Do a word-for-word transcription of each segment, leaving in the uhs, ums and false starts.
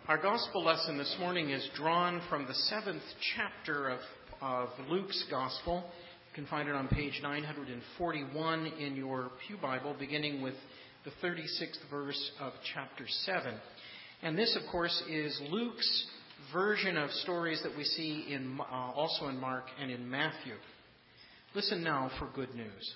Our gospel lesson this morning is drawn from the seventh chapter of, of Luke's gospel. You can find it on page nine forty-one in your pew Bible, beginning with the thirty-sixth verse of chapter seven. And this, of course, is Luke's version of stories that we see in uh, also in Mark and in Matthew. Listen now for good news.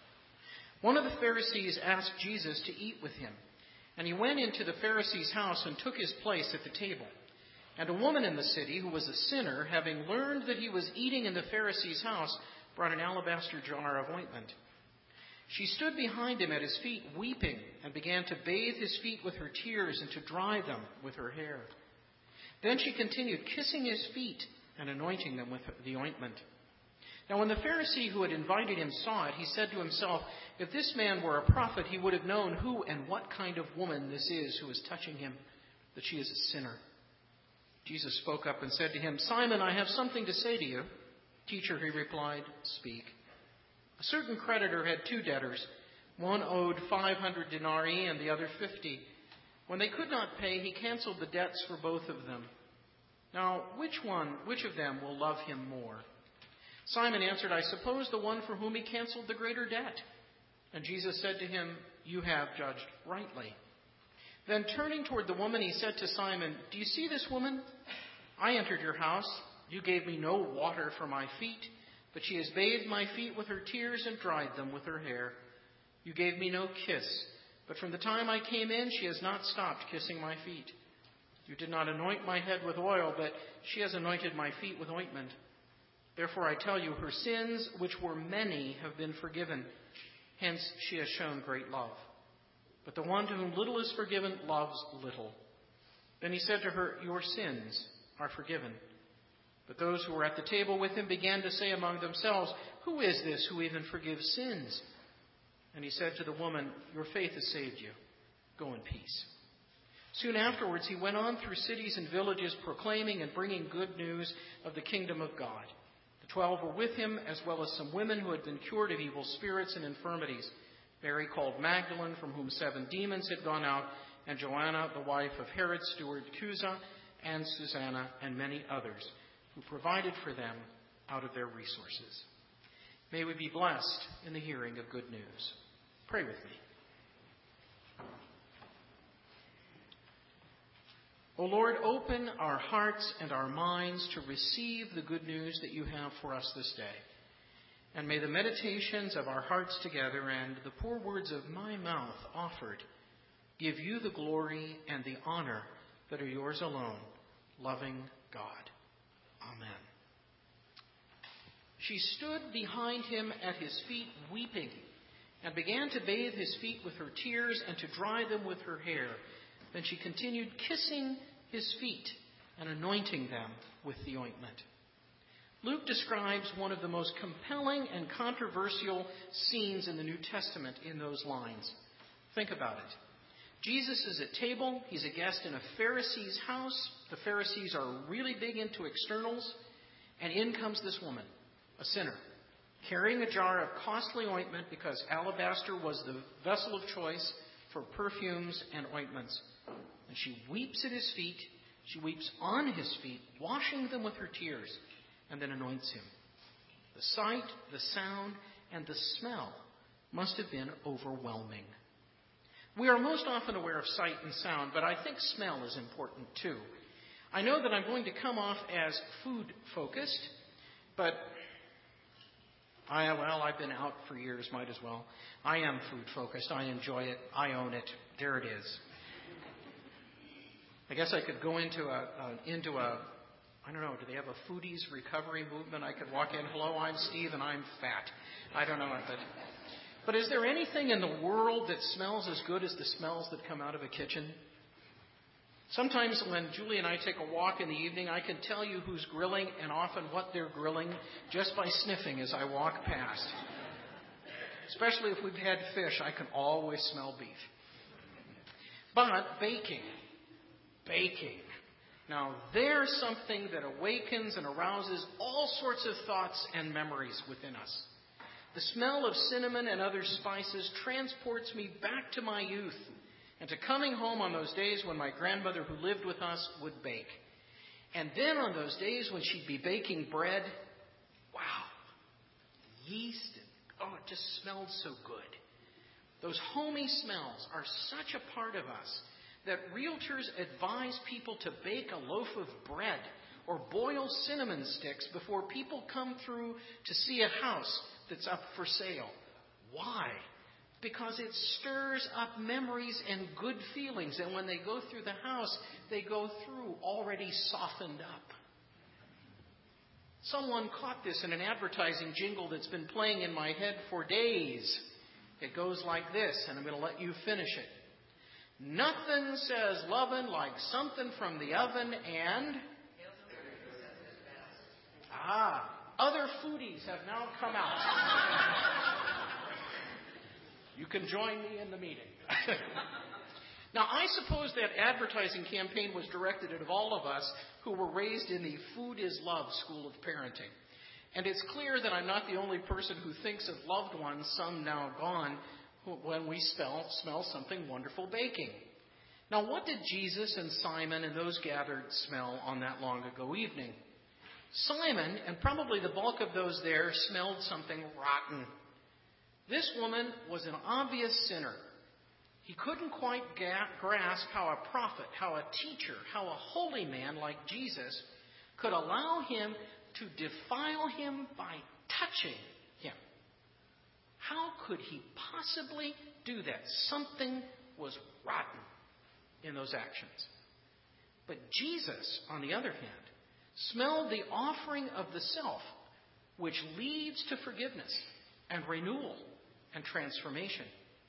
One of the Pharisees asked Jesus to eat with him. And he went into the Pharisee's house and took his place at the table. And a woman in the city, who was a sinner, having learned that he was eating in the Pharisee's house, brought an alabaster jar of ointment. She stood behind him at his feet, weeping, and began to bathe his feet with her tears and to dry them with her hair. Then she continued, kissing his feet and anointing them with the ointment. Now when the Pharisee who had invited him saw it, he said to himself, if this man were a prophet, he would have known who and what kind of woman this is who is touching him, that she is a sinner. Jesus spoke up and said to him, Simon, I have something to say to you. Teacher, he replied, speak. A certain creditor had two debtors. One owed five hundred denarii and the other fifty. When they could not pay, he canceled the debts for both of them. Now, which one, which of them will love him more? Simon answered, I suppose the one for whom he canceled the greater debt. And Jesus said to him, you have judged rightly. Then turning toward the woman, he said to Simon, do you see this woman? I entered your house. You gave me no water for my feet, but she has bathed my feet with her tears and dried them with her hair. You gave me no kiss, but from the time I came in, she has not stopped kissing my feet. You did not anoint my head with oil, but she has anointed my feet with ointment. Therefore I tell you, her sins, which were many, have been forgiven. Hence she has shown great love. But the one to whom little is forgiven loves little. Then he said to her, your sins are forgiven. But those who were at the table with him began to say among themselves, who is this who even forgives sins? And he said to the woman, your faith has saved you. Go in peace. Soon afterwards he went on through cities and villages, proclaiming and bringing good news of the kingdom of God. The twelve were with him, as well as some women who had been cured of evil spirits and infirmities. Mary called Magdalene, from whom seven demons had gone out, and Joanna, the wife of Herod's steward Chuza, and Susanna, and many others, who provided for them out of their resources. May we be blessed in the hearing of good news. Pray with me. O Lord, open our hearts and our minds to receive the good news that you have for us this day. And may the meditations of our hearts together and the poor words of my mouth offered give you the glory and the honor that are yours alone, loving God. Amen. She stood behind him at his feet weeping, and began to bathe his feet with her tears and to dry them with her hair. Then she continued kissing his feet and anointing them with the ointment. Luke describes one of the most compelling and controversial scenes in the New Testament in those lines. Think about it. Jesus is at table. He's a guest in a Pharisee's house. The Pharisees are really big into externals. And in comes this woman, a sinner, carrying a jar of costly ointment because alabaster was the vessel of choice for perfumes and ointments. And she weeps at his feet. She weeps on his feet, washing them with her tears, and then anoints him. The sight, the sound, and the smell must have been overwhelming. We are most often aware of sight and sound, but I think smell is important too. I know that I'm going to come off as food-focused, but I, well, I've been out for years, might as well. I am food-focused. I enjoy it. I own it. There it is. I guess I could go into a, uh, into a, I don't know, do they have a foodies recovery movement? I could walk in, hello, I'm Steve, and I'm fat. I don't know. But, but is there anything in the world that smells as good as the smells that come out of a kitchen? Sometimes when Julie and I take a walk in the evening, I can tell you who's grilling and often what they're grilling just by sniffing as I walk past. Especially if we've had fish, I can always smell beef. But baking, baking. Now, there's something that awakens and arouses all sorts of thoughts and memories within us. The smell of cinnamon and other spices transports me back to my youth and to coming home on those days when my grandmother who lived with us would bake. And then on those days when she'd be baking bread, wow, yeast, and oh, it just smelled so good. Those homey smells are such a part of us that realtors advise people to bake a loaf of bread or boil cinnamon sticks before people come through to see a house that's up for sale. Why? Because it stirs up memories and good feelings. And when they go through the house, they go through already softened up. Someone caught this in an advertising jingle that's been playing in my head for days. It goes like this, and I'm going to let you finish it. Nothing says lovin' like something from the oven and... Ah, other foodies have now come out. You can join me in the meeting. Now, I suppose that advertising campaign was directed at all of us who were raised in the food is love school of parenting. And it's clear that I'm not the only person who thinks of loved ones, some now gone, when we smell, smell something wonderful baking. Now, what did Jesus and Simon and those gathered smell on that long ago evening? Simon, and probably the bulk of those there, smelled something rotten. This woman was an obvious sinner. He couldn't quite ga- grasp how a prophet, how a teacher, how a holy man like Jesus could allow him to defile him by touching him. How could he possibly do that? Something was rotten in those actions. But Jesus, on the other hand, smelled the offering of the self, which leads to forgiveness and renewal and transformation.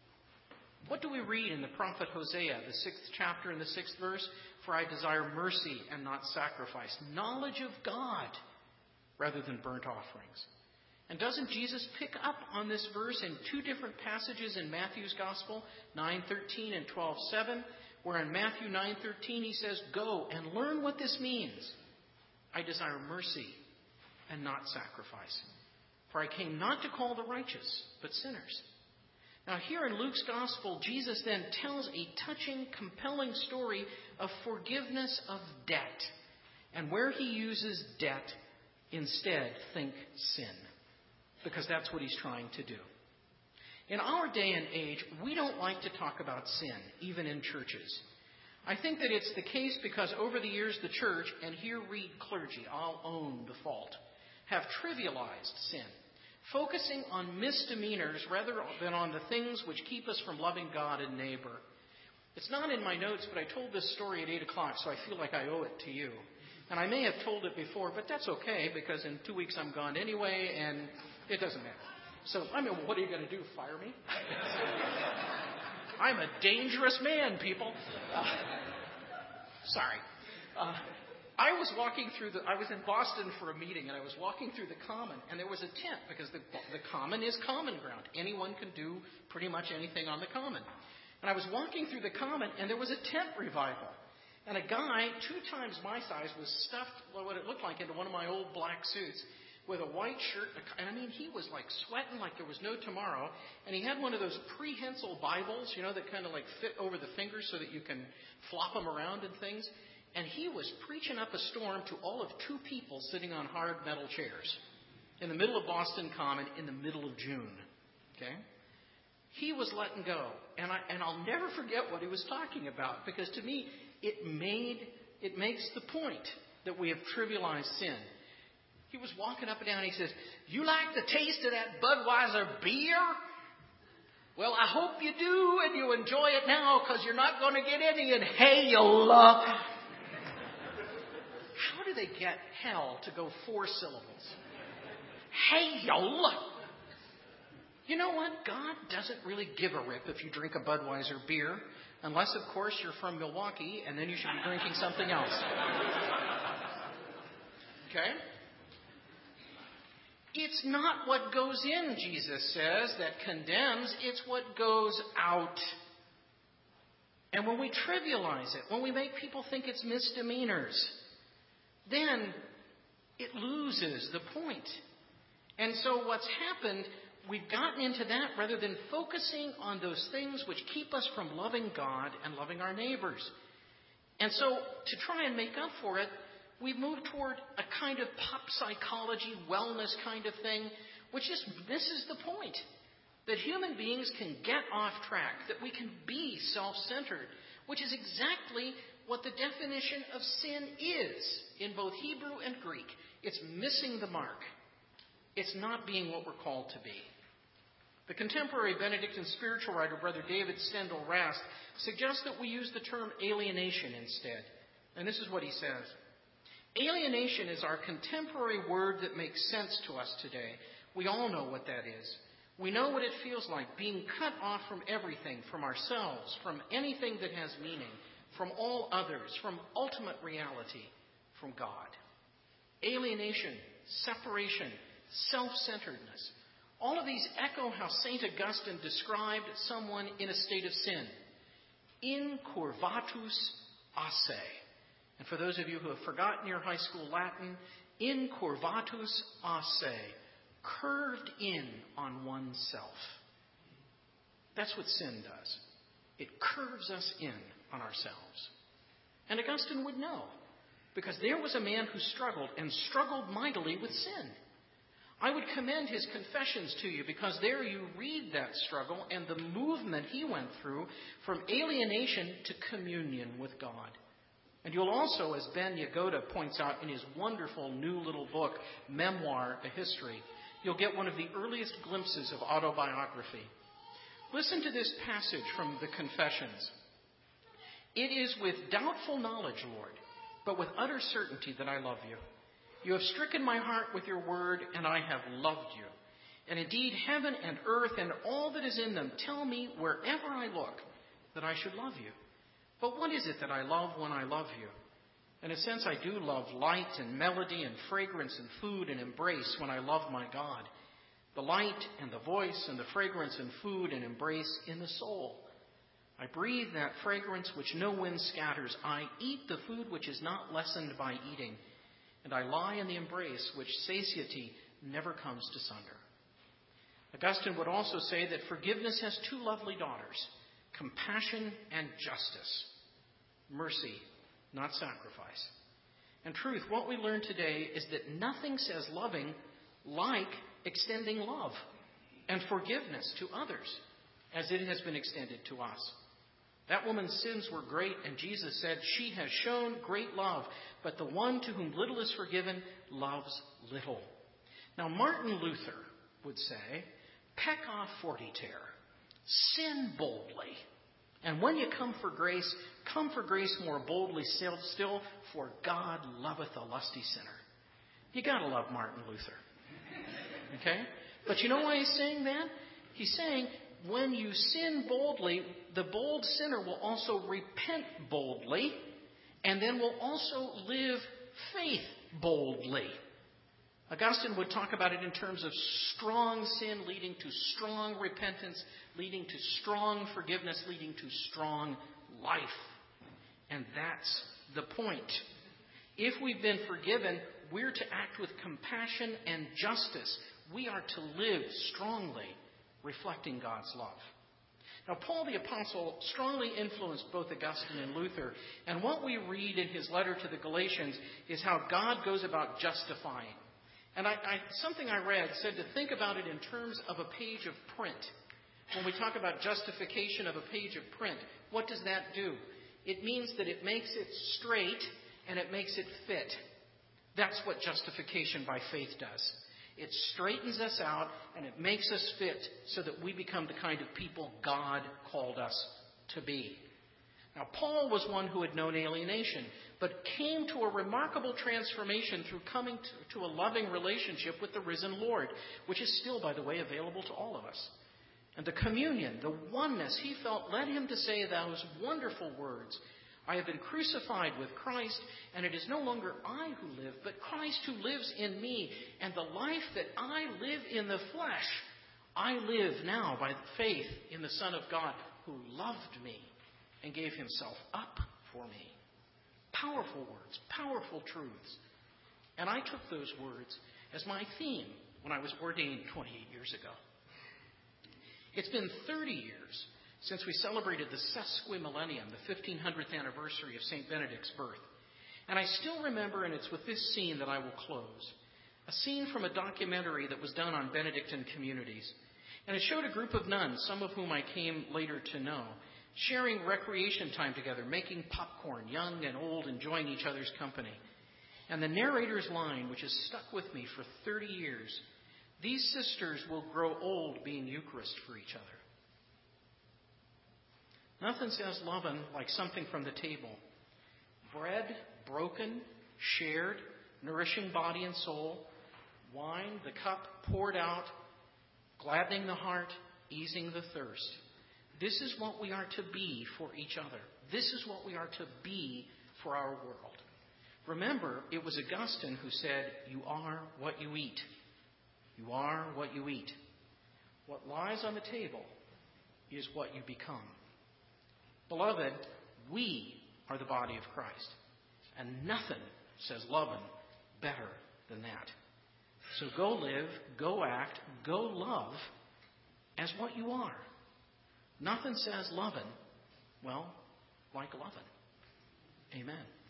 What do we read in the prophet Hosea, the sixth chapter and the sixth verse? For I desire mercy and not sacrifice, knowledge of God rather than burnt offerings. And doesn't Jesus pick up on this verse in two different passages in Matthew's Gospel, nine thirteen and twelve seven, where in Matthew nine thirteen he says, go and learn what this means. I desire mercy and not sacrifice. For I came not to call the righteous, but sinners. Now here in Luke's Gospel, Jesus then tells a touching, compelling story of forgiveness of debt. And where he uses debt, instead think sin. Because that's what he's trying to do. In our day and age, we don't like to talk about sin, even in churches. I think that it's the case because over the years the church, and here read clergy, I'll own the fault, have trivialized sin, focusing on misdemeanors rather than on the things which keep us from loving God and neighbor. It's not in my notes, but I told this story at eight o'clock, so I feel like I owe it to you. And I may have told it before, but that's okay, because in two weeks I'm gone anyway, and it doesn't matter. So, I mean, what are you going to do, fire me? I'm a dangerous man, people. Uh, sorry. Uh, I was walking through the, I was in Boston for a meeting, and I was walking through the Common, and there was a tent, because the, the Common is common ground. Anyone can do pretty much anything on the Common. And I was walking through the Common, and there was a tent revival. And a guy, two times my size, was stuffed, what it looked like, into one of my old black suits with a white shirt. And I mean, he was like sweating like there was no tomorrow. And he had one of those prehensile Bibles, you know, that kind of like fit over the fingers so that you can flop them around and things. And he was preaching up a storm to all of two people sitting on hard metal chairs in the middle of Boston Common in the middle of June. Okay? He was letting go. And, I, and I'll never forget what he was talking about, because to me, it made it makes the point that we have trivialized sin. He was walking up and down and he says, you like the taste of that Budweiser beer? Well, I hope you do and you enjoy it now, because you're not going to get any in Hey-ya-luck. How do they get hell to go four syllables? Hey-ya-luck. You know what? God doesn't really give a rip if you drink a Budweiser beer. Unless, of course, you're from Milwaukee, and then you should be drinking something else. Okay? It's not what goes in, Jesus says, that condemns. It's what goes out. And when we trivialize it, when we make people think it's misdemeanors, then it loses the point. And so what's happened we've gotten into that rather than focusing on those things which keep us from loving God and loving our neighbors. And so, to try and make up for it, we've moved toward a kind of pop psychology, wellness kind of thing, which just misses the point. That human beings can get off track, that we can be self-centered, which is exactly what the definition of sin is in both Hebrew and Greek. It's missing the mark. It's not being what we're called to be. The contemporary Benedictine spiritual writer, Brother David Stendhal Rast, suggests that we use the term alienation instead. And this is what he says. Alienation is our contemporary word that makes sense to us today. We all know what that is. We know what it feels like, being cut off from everything, from ourselves, from anything that has meaning, from all others, from ultimate reality, from God. Alienation, separation, self-centeredness. All of these echo how Saint Augustine described someone in a state of sin. Incurvatus asse. And for those of you who have forgotten your high school Latin, incurvatus asse. Curved in on oneself. That's what sin does. It curves us in on ourselves. And Augustine would know, because there was a man who struggled, and struggled mightily with sin. I would commend his Confessions to you, because there you read that struggle and the movement he went through from alienation to communion with God. And you'll also, as Ben Yagoda points out in his wonderful new little book, Memoir, A History, you'll get one of the earliest glimpses of autobiography. Listen to this passage from the Confessions. It is with doubtful knowledge, Lord, but with utter certainty that I love you. You have stricken my heart with your word, and I have loved you. And indeed, heaven and earth and all that is in them tell me wherever I look that I should love you. But what is it that I love when I love you? In a sense, I do love light and melody and fragrance and food and embrace when I love my God. The light and the voice and the fragrance and food and embrace in the soul. I breathe that fragrance which no wind scatters. I eat the food which is not lessened by eating. And I lie in the embrace which satiety never comes to sunder. Augustine would also say that forgiveness has two lovely daughters, compassion and justice. Mercy, not sacrifice. And truth, what we learn today is that nothing says loving like extending love and forgiveness to others as it has been extended to us. That woman's sins were great, and Jesus said, she has shown great love, but the one to whom little is forgiven loves little. Now, Martin Luther would say, pecca fortiter, sin boldly. And when you come for grace, come for grace more boldly still, still, for God loveth a lusty sinner. You gotta love Martin Luther. Okay? But you know why he's saying that? He's saying, when you sin boldly, the bold sinner will also repent boldly, and then will also live faith boldly. Augustine would talk about it in terms of strong sin leading to strong repentance, leading to strong forgiveness, leading to strong life. And that's the point. If we've been forgiven, we're to act with compassion and justice. We are to live strongly, reflecting God's love. Now, Paul the Apostle strongly influenced both Augustine and Luther, and what we read in his letter to the Galatians is how God goes about justifying. And I, I, something I read said to think about it in terms of a page of print. When we talk about justification of a page of print, what does that do? It means that it makes it straight and it makes it fit. That's what justification by faith does. It straightens us out and it makes us fit so that we become the kind of people God called us to be. Now, Paul was one who had known alienation, but came to a remarkable transformation through coming to, to a loving relationship with the risen Lord, which is still, by the way, available to all of us. And the communion, the oneness he felt led him to say those wonderful words, I have been crucified with Christ, and it is no longer I who live, but Christ who lives in me. And the life that I live in the flesh, I live now by faith in the Son of God who loved me and gave himself up for me. Powerful words, powerful truths. And I took those words as my theme when I was ordained twenty-eight years ago. It's been thirty years since we celebrated the sesquimillennium, the fifteen hundredth anniversary of Saint Benedict's birth. And I still remember, and it's with this scene that I will close, a scene from a documentary that was done on Benedictine communities. And it showed a group of nuns, some of whom I came later to know, sharing recreation time together, making popcorn, young and old, enjoying each other's company. And the narrator's line, which has stuck with me for thirty years, these sisters will grow old being Eucharist for each other. Nothing says lovin' like something from the table. Bread, broken, shared, nourishing body and soul. Wine, the cup poured out, gladdening the heart, easing the thirst. This is what we are to be for each other. This is what we are to be for our world. Remember, it was Augustine who said, "You are what you eat. You are what you eat." What lies on the table is what you become. Beloved, we are the body of Christ. And nothing says lovin' better than that. So go live, go act, go love as what you are. Nothing says lovin', well, like lovin'. Amen.